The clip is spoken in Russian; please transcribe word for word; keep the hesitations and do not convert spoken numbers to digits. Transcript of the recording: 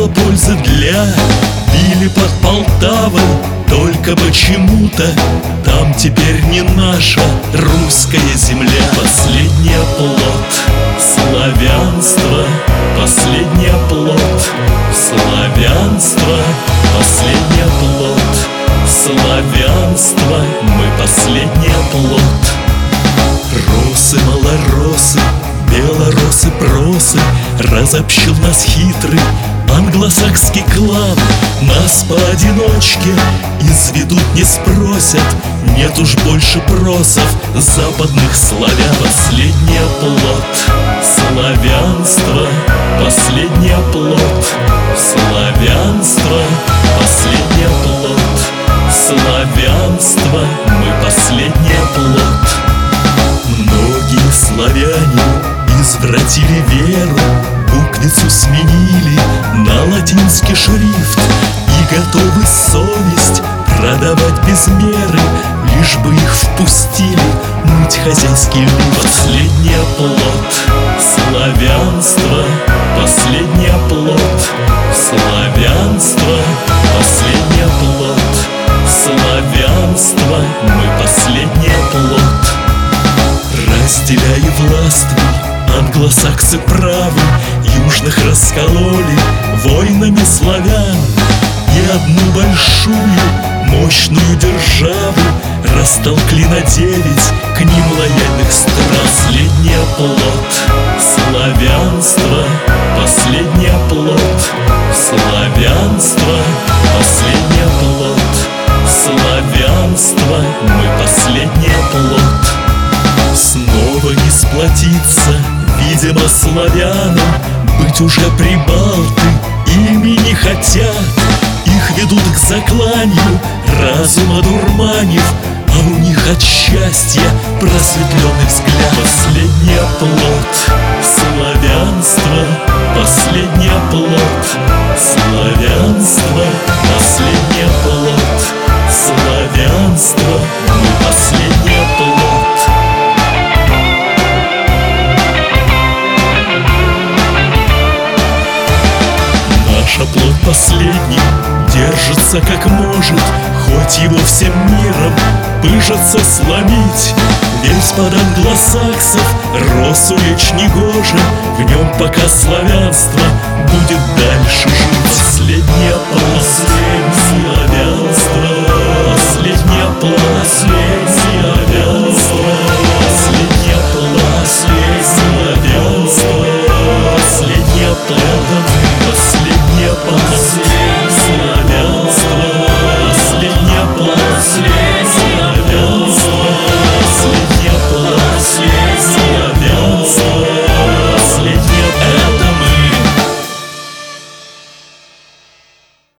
мало пользы для Били под Полтавой, только почему-то там теперь не наша русская земля. Последний оплот славянства, последний оплот славянства, последний оплот славянства, мы последний оплот. Росы, малоросы, белоросы, просы, разобщил нас хитрый англосакский клан. Нас поодиночке изведут, не спросят, нет уж больше просов западных славян. Последний оплот славянства, последний оплот славянства, последний оплот славянства, мы последний оплот. Многие славяне извратили веру, буквицу сменили на латинский шрифт и готовы совесть продавать без меры, лишь бы их впустили мыть хозяйский люд. Последний оплот славянства, последний оплот славянства, последний оплот славянства, мы последний оплот. Разделяй и властвуй, англосаксы правы, южных раскололи войнами славян. И одну большую, мощную державу растолкли на девять к ним лояльных стран. Последний оплот славянства, последний оплот славянства, последний оплот славянства, мы последний оплот. Снова не сплотиться, видимо, славянам, быть уже прибалты ими не хотят. Их ведут к закланию, разум одурманив, а у них от счастья просветленный взгляд. Последний оплот славянства, последний оплот славянства, последний оплот славянства, мы последний оплот. Наш оплот последний держится как может, хоть его всем миром пыжатся сломить. Весь под англосаксов рос улечь негоже, в нем пока славянство будет